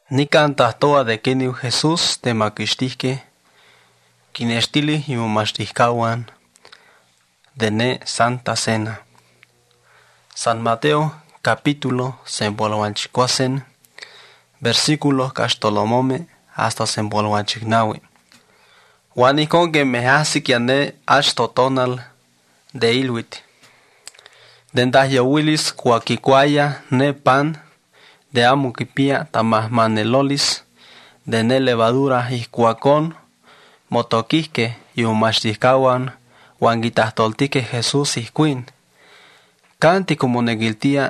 Nican tahtoa de Keniu Jesús de Maquistihque, Kinestili y Momastihkawan, de Ne Santa Cena. San Mateo, capítulo Sempolwanchicuasen, versículos Castolomome hasta Sempolwanchignawi. Wanikon que me hasikiane ashtotonal de Ilwit. Dendas Willis Kuakikwaya ne pan de amukipia tamahmanelolis de ne levadura iscuacon motoquisque y umastihkawan wanguitahtoltique Jesús isquin. Canti como negiltia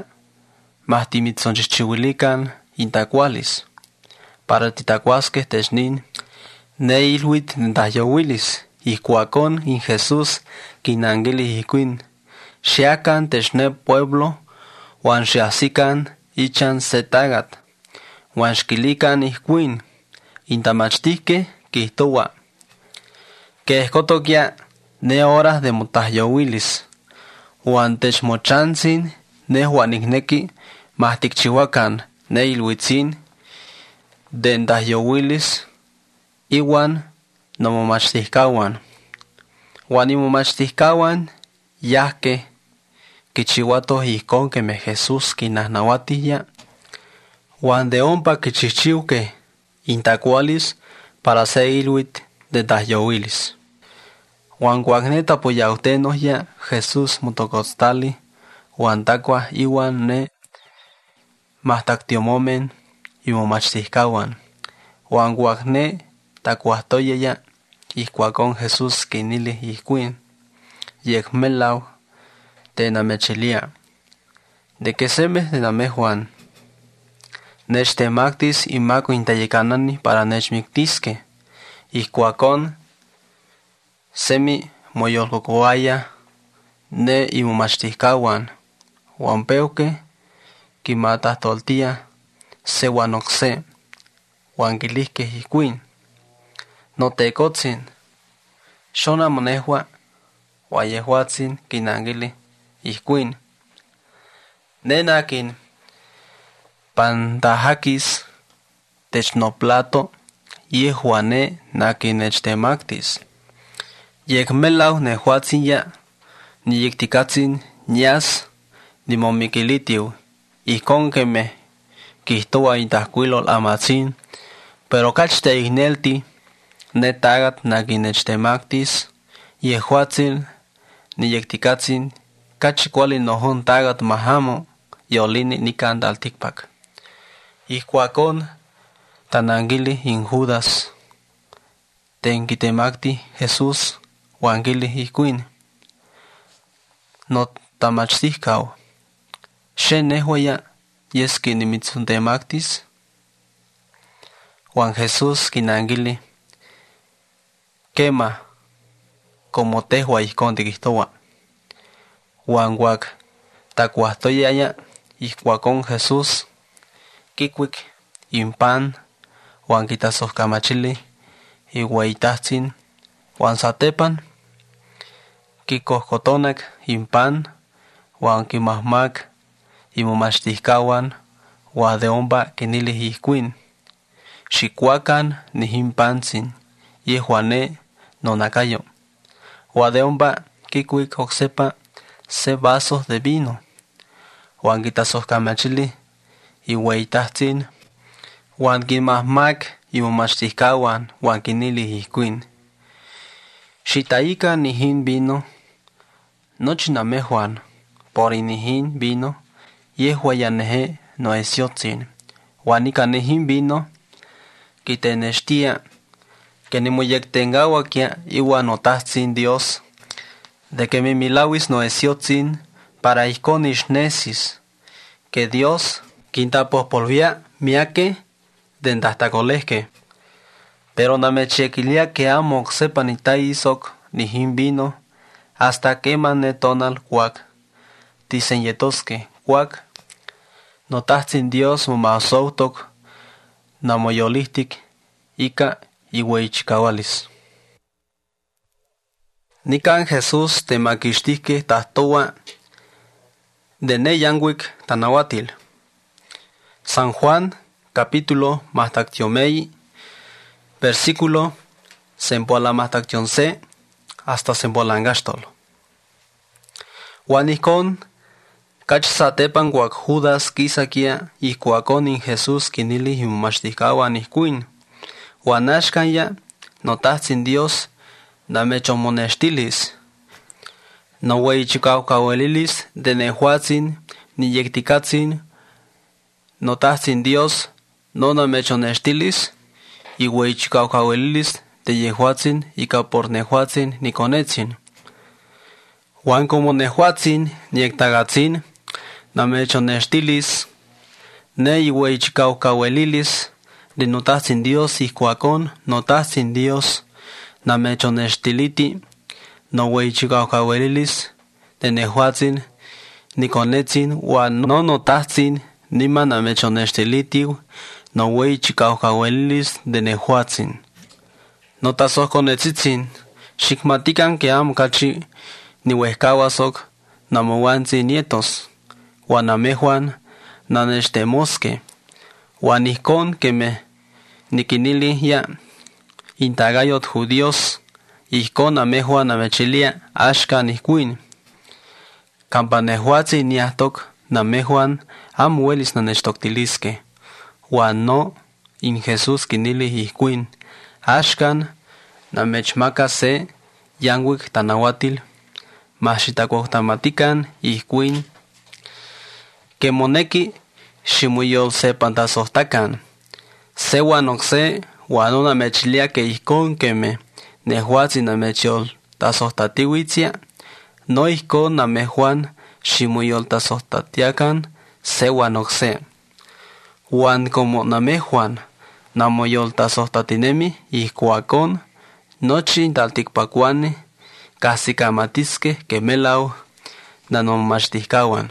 mahtimitzonchichihuilican intacualis para titacuasque technin ne ilhuit dendayowilis iscuacon in Jesús quinangilis isquin. Xiacan techne pueblo wan xiasican ichan setagat wan xquilican isquin intamachtisque quihtowa que escotoquia ne horas de mutahyowilis wan techmochantzin ne huanigneki mahtikchihuacan ne ilhuitzin dendahyowilis iwan nomomachtiscawan wan imomachtiscawan yahque kichihuato ijkon que me Jesús quinahnauatihya wan de ompa kichihchiuque intacualis para se ilhuit de dahyowilis. Wan cuagneta poyautenohya Jesús motocostali wan tacua iwan ne mahtactiomomen imomachtiscawan wan cuagne tacuahtoyeya ihcuacon Jesús quinili ihquin yecmelau tenamechilia de que semes de namejuan nechtemactis imaco intayecanani para nechmictisque ihcuacon semi moyolcocoaya ne imomachtiscawan wan peuque quimatahtoltia se wan ocse wan quilihque ihquin notecotzin xona monehua wan yehuatzin quinanquili ihquin nenakin pantajakis technoplato yehuane nakin nechtemactis yecmelau nehuatzinya niyicticatzin nias nimomikilitiu ihcon que me quihtoa intahcuilol amatzin pero cachte ignelti netagat nakin nechtemactis yehuatzin niyecticatzin cachicuali nohon tagat mahamo yolini nican dalticpac ihcuacon tananguili in Judas tenquitemacti Jesús wanguili ihquin no tamachtiscau xenehuaya yesqui nimitzuntemactis wan Jesús quinanguili quema como tehua ihcon tiquihtoa wan guac tacuahtoyaya ihcuacon Jesús quicuic in pan wan quitasohcamachili ihueitahtsin wan satepan quicohcotonac in pan wan quimahmac imomachtiscawan wan de ompa quinili ihquin xicuacan nihin pantzin yehuane nonacayo wan de ompa quicuic ocsepa se vasos de vino wan quitasohcamachili ihueitahtsin wan quimahmac imomachtiscawan wan quinili ihquin xitaica nihin vino nochi namejuan por inihin vino yehuayaneje noesiotzin wan ica nihin vino quitenextia que nimoyectengahuaquia iwan notahtsin Dios de que mimilauis noesiotzin para ihcon ixnesis que Dios quintapohpolvia miaque dendahtacolehque pero namechequilia que amo ocsepa nitaisoc nihin vino hasta queman netonal cuac tisenyetosque cuac notahtsin Dios momahsoutoc namoyolihtic ica ihueichcahualis. Nican Jesús temaquixtihque tahtoa de ne yanguic tanahuatil San Juan capítulo Mahtaktiomei, versículo Sempoala Mahtaktionse hasta Sempoalangastol. Juanicon Kachsatepan guac Judas kisakia y cuaconin Jesús kinili humastikawan ihkuin. Juanashkanya notahtzin Dios namechomonestilis. No weichikaukawelilis de nehuatzin ni yektikatzin. Notahtzin Dios no namechonestilis y weichikaukawelilis de yehuatzin y por nehuatzin ni konetzin. Juan como nehuatzin ni ektagatzin namechonestilis ne y weichikaukawelilis de notahtzin Dios y cuacon notahtzin Dios namechonestiliti no weichikaukawelilis de nehuatzin ni konetzin wan no notahtzin nima namechonestiliti no weichikaukawelilis de nehuatzin. Notasos konetzitzin xikmatikan que am kachi ni wehkawasok namowantzin nietos wan namejuan nanechtemoske wan ihkon keme nikinili ya intagayot judíos ihkon namejuan namechilia ashkan ihkuin kampanehuatzin niahtok namejuan am welis nanechtoktiliske wan no in Jesús kinili ihkuin ashkan namechmaka se yanwik tanawatil machitakuhtamatikan ihkuin kemoneki ximuyol se pantasohtakan se wanokse wano namechilia que ihkon keme nehuatzin namechol tasohtatiwitzia no ihkon namejuan ximuyol tasohtatiakan se wanokse wan como namejuan namoyol tasohtatinemi ihkuakon nochi taltikpakuani kahsikamatiske kemelau nanomachtiskawan.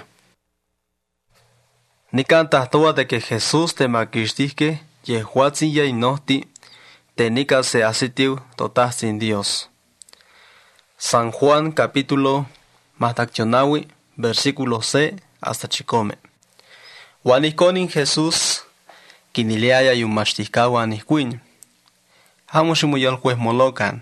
Nikan tahtoa de que Jesús temakixtihke yehuatzin ya inohti tenika se asitiu totahtzin Dios. San Juan capítulo Mahtaktionawi versículo C hasta chikome. Wanikonin Jesús kiniliaya yumachtiskawan ihkuin. Hamushimuyol molokan.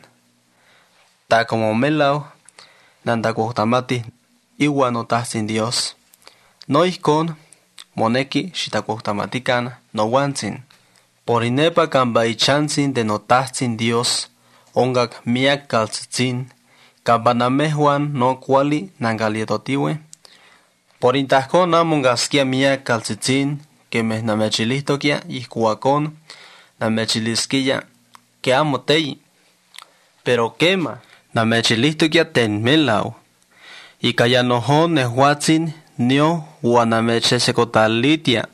Ta como melau nantakuhtamati iwa notahtzin Dios. No ihkon moneki xitakuhtamatikan nowantzin. Por inepa kambaichantzin de notahtzin Dios ongak miak kaltzitzin kampanamejuan no kuali nankalietotiwe. Por intahkon namongaskia miak kaltzitzin kemeh namechilihtokia ihkuakon namechiliskia que amo tei. Pero kema namechilihtokia ten melau. Y kayanohon nehuatzin nio wanamechesecotalitia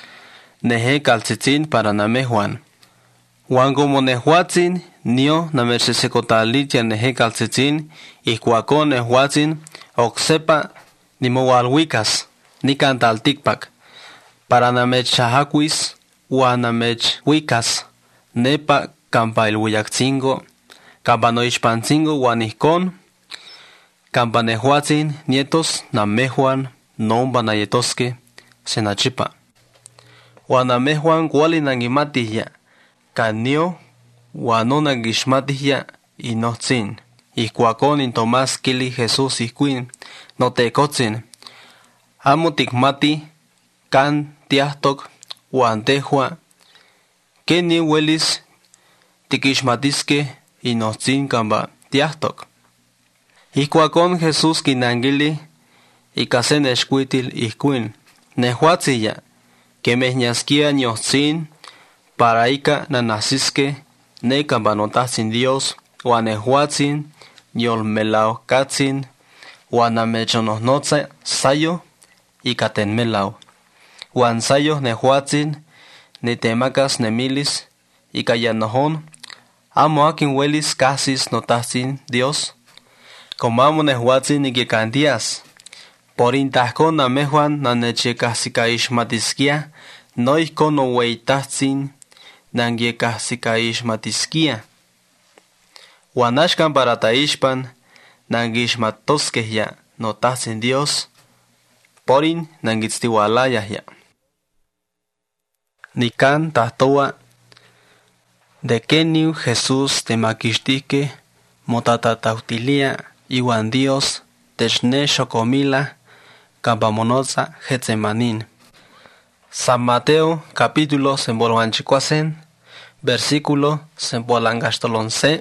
nehe kaltzitzin para namejuan. Wan como nehuatzin nio namechesecotalitia nehe kaltzitzin ihkuakon nehuatzin oksepa nimowalwikas nikan taltikpak para namechahakuis wan namechwikas nepa kampailwiyakzingo kampanoixpantzingo wan ihkon kampanehuatzin nietos namejuan nompa nayetoske senachipa. Wan namejuan kuali nankimatihya kanio wan no nankixmatihya inohtzin. Ihkuakon in Tomás kili Jesús ihkuin notekotzin. Amo tikmati kan tiahtok wan tehua keni welis tikixmatiske inohtzin kampa tiahtok. Ihkuakon Jesús kinankili ika se nexkuitil ihkuin. Nehuatziya kemehñaskia niohtzin para ika nanahsiske ne kampa notahtzin Dios wan nehuatzin yolmelau katzin wan namechonohnotza sayo ika ten melau. Wan sayo nehuatzin nitemakas nemilis ika yanohon amo akin welis kahsis notahtzin Dios como amo nehuatzin nikikantias. Por intahkon namejuan nanechekahsikaixmatiskia no ihkon noweitahtzin nankiekahsikaixmatiskia. Wan axkan para taixpan nankixmatoskehya notahtzin Dios porin nankitztiwalayahya. Nican tahtoa de keniu Jesús temaquixtique motatatautilia iwan Dios techne xocomila campamonotza Getsemanín. San Mateo capítulo sembolhuanchicuasen versículo sempolangaxtolonce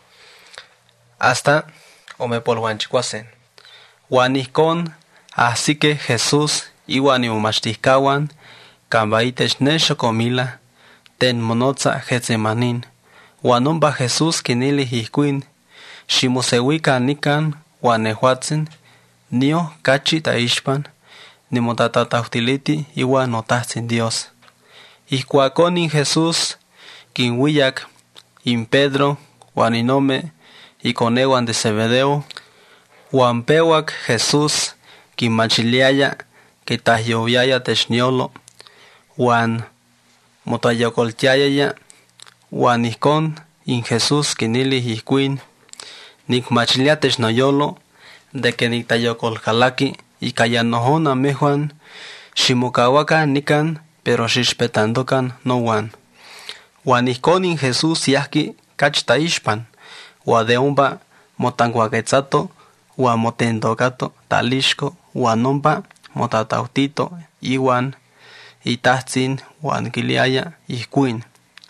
hasta omepolhuanchicuasen. Huanihcon así que Jesús iwan imomachticahuan campa itechne xocomila ten monotza Getsemanín. Huan ompa Jesús quinilih ihcuin ximoseuica nican huan nehuatzin nio cachi taixpan nimotatatautiliti iwan notahtzin Dios. Ihcuacon in Jesús quinhuillac in Pedro huan inome iconehuan de Zebedeo huan pehuac Jesús quinmachiliaya que tahyoviaya techniolo huan motayocoltiayaya huan ihcon in Jesús quinilih ihcuin nicmachilia technoyolo de que nictayocolcalaqui ica yanohon amehuan ximocahuacan nican pero xixpetantocan nohuan. Huan ihcon in Jesús yahqui cach taixpan huan de ompa motancuaquetzato huan motentocato talixco huan ompa motatautito iwan itahtzin huan quiliaya ihcuin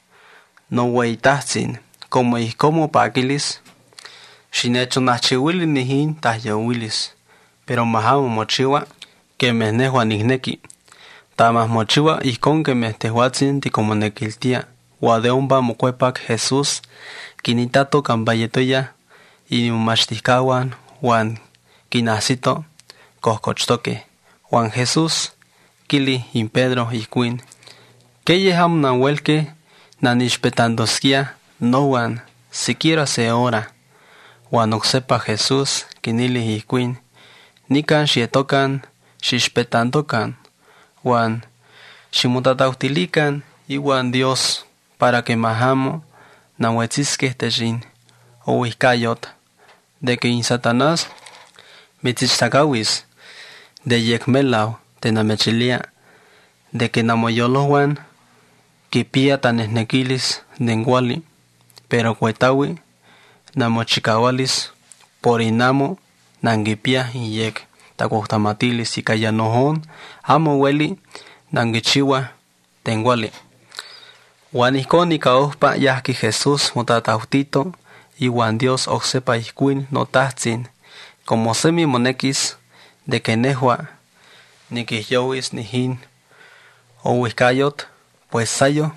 noueitahtzin como ihcon mopaquilis xinechonahchiuili nihin tahyouilis pero mahamo mochiua quemeh nehuan nicnequi tamah mochiua ihcon quemeh tehuatzin ticomonequiltia. Huan de ompa mocuepac Jesús quinitato campa yetoya inimomachticahuan huan quinahsito cohcochtoque. Huan Jesús quili in Pedro ihcuin queyeh amo nahuelque nanixpetantosquia nohuan siquiera se hora. Huan ocsepa Jesús quinilih ihcuin nican xietocan xixpetantocan huan ximotatautilican iwan Dios para que mahamo nahuetzisqueh techin ouihcayot de que in Satanás mitzichtacauis de yecmelau tenamechilia de que namoyolohuan quipia tanehnequilis den cuali pero cuetaui namochicaualis por inamo nanquipia in yec tacuhtamatilis ica yanohon amo ueli nanquichiua ten cuali. Huan ihcon ica ohpa yahqui Jesús motatautito iwan Dios ocsepa ihcuin notahtzin como semi monequis de que nehua niquihyouis nihin ouihcayot pues sayo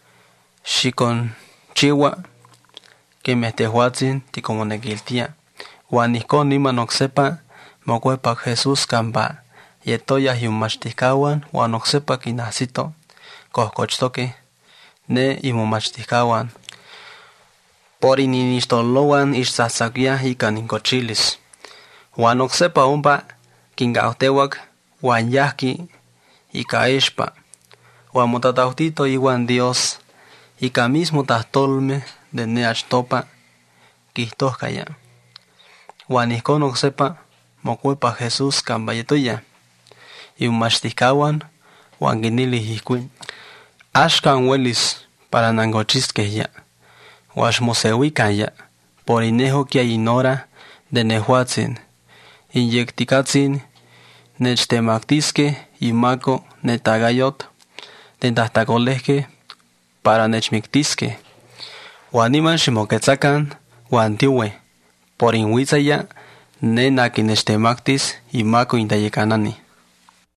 xiconchiua quemeh tehuatzin ticomonequiltia. Huan ihcon niman ocsepa mocuepac Jesús campa yetoyah imomachticahuan huan ocsepa quinahsito cohcochtoque ne imomachticahuan por ininixtolohuan ixtzahtzaquiah ica nincochilis. Huan ocsepa ompa quincautehuac huan yahqui ica expa huan motatautito iwan Dios ica mismo tahtolmeh de ne achtopa quihtohcaya. Huan ihcon ocsepa mocuepac Jesús campa yetoya imomachticahuan huan quinilih ihcuin axcan uelis para nancochisqueh ya huan xmoseuican ya por inehoquia in hora de nehuatzin in yecticatzin nechtemactisqueh imaco netagayot tentahtacolehqueh para nechmictisqueh. Huan niman ximoquetzacan huan tiueh por inhuitzaya ne naquin nechtemactis imaco in tayecanani.